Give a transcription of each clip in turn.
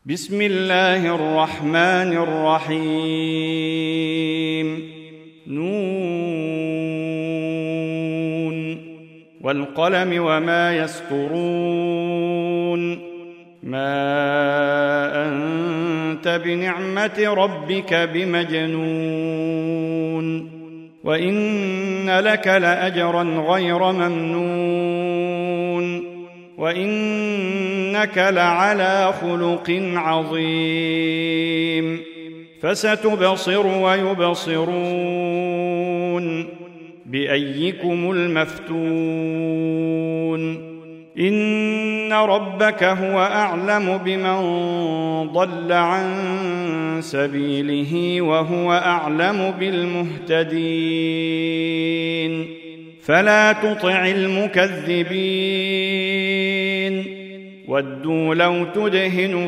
بسم الله الرحمن الرحيم نون والقلم وما يسطرون ما أنت بنعمة ربك بمجنون وإن لك لأجرا غير ممنون وإنك لعلى خلق عظيم فستبصر ويبصرون بأيكم المفتون إن ربك هو أعلم بمن ضل عن سبيله وهو أعلم بالمهتدين فلا تطع المكذبين ودوا لو تدهن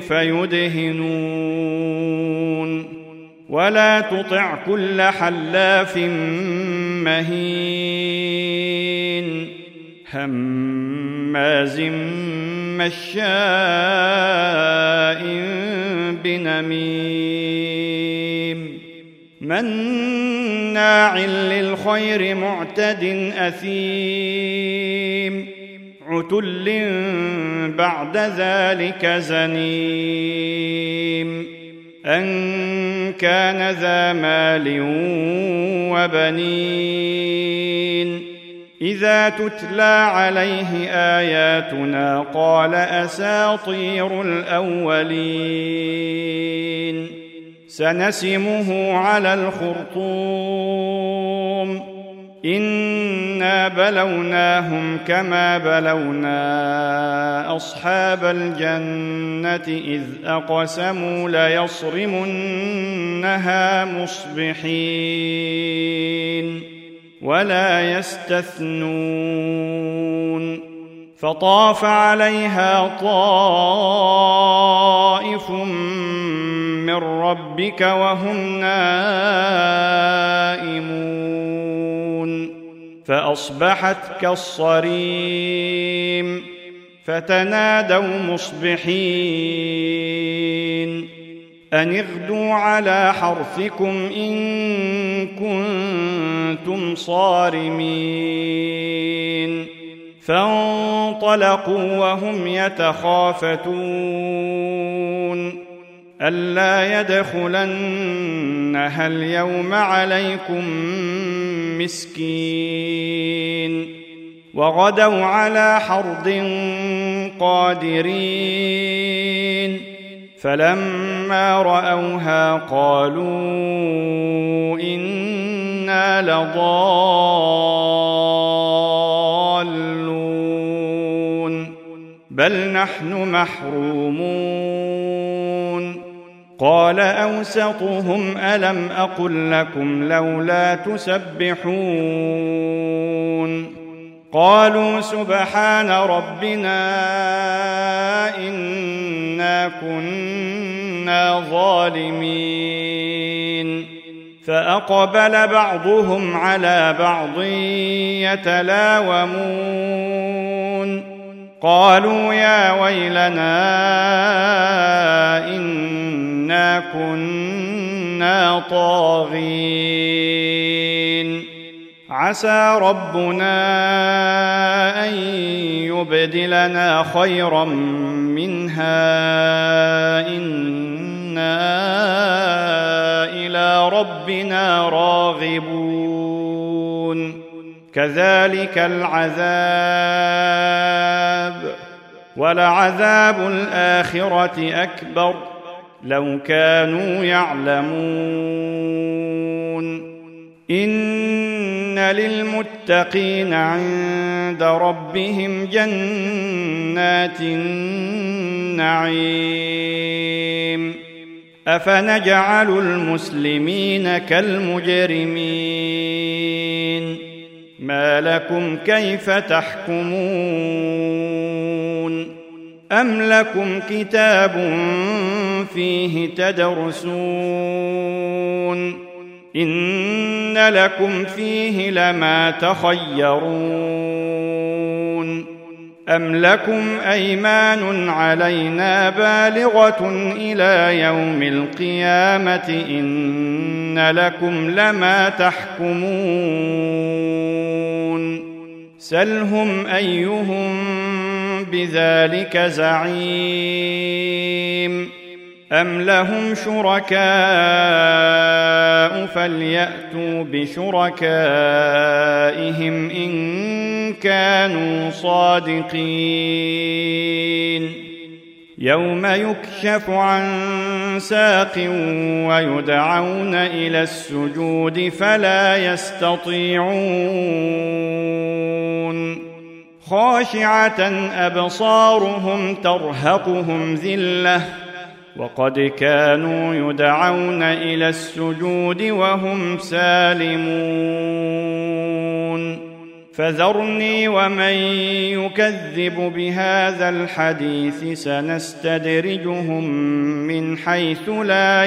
فيدهنون ولا تطع كل حلاف مهين هماز مشاء بنميم مناع للخير معتد أثيم عتل بعد ذلك زنيم أن كان ذا مال وبنين إذا تتلى عليه آياتنا قال أساطير الأولين سنسمه على الخرطوم إنا بلوناهم كما بلونا أصحاب الجنة إذ أقسموا ليصرمنها مصبحين ولا يستثنون فطاف عليها طائف من ربك وهم نائمون فأصبحت كالصريم فتنادوا مصبحين أن اغدوا على حرثكم إن كنتم صارمين فانطلقوا وهم يتخافتون ألا يدخلنها اليوم عليكم مسكين وغدوا على حرد قادرين فلما رأوها قالوا إنا لضالون بل نحن محرومون قال أوسطهم ألم أقل لكم لولا تسبحون قالوا سبحان ربنا إنا كنا ظالمين فأقبل بعضهم على بعض يتلاومون قالوا يا ويلنا إنا كنا طاغين عسى ربنا أن يبدلنا خيرا منها إنا إلى ربنا راغبون كذلك العذاب ولعذاب الآخرة أكبر لو كانوا يعلمون إن للمتقين عند ربهم جنات النعيم أفنجعل المسلمين كالمجرمين ما لكم كيف تحكمون أم لكم كتاب فيه تدرسون إن لكم فيه لما تخيرون أم لكم أيمان علينا بالغة إلى يوم القيامة إن لكم لما تحكمون سلهم أيهم بذلك زعيم أم لهم شركاء فليأتوا بشركائهم إن كانوا صادقين يوم يكشف عن ساق ويدعون إلى السجود فلا يستطيعون خاشعة أبصارهم ترهقهم ذلة وقد كانوا يدعون إلى السجود وهم سالمون فذرني ومن يكذب بهذا الحديث سنستدرجهم من حيث لا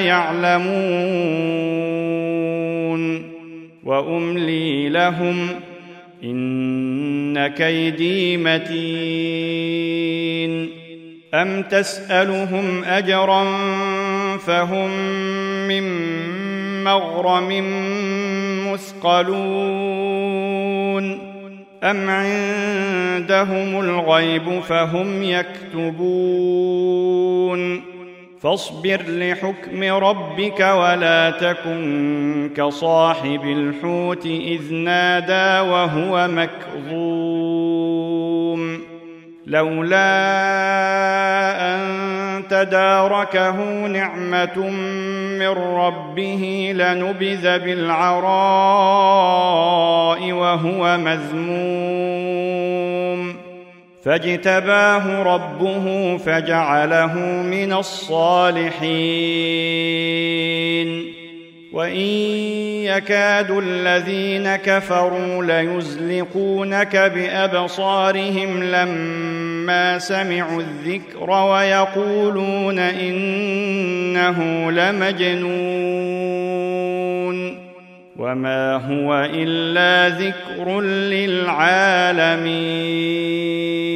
يعلمون وأملي لهم إن كيدي متين أم تسألهم أجرا فهم من مغرم مثقلون أم عندهم الغيب فهم يكتبون فاصبر لحكم ربك ولا تكن كصاحب الحوت إذ نادى وهو مكظوم لولا أن تداركه نعمة من ربه لنبذ بالعراء وهو مذموم فاجتباه ربه فجعله من الصالحين وإن يكاد الذين كفروا ليزلقونك بأبصارهم لما سمعوا الذكر ويقولون إنه لمجنون وما هو إلا ذكر للعالمين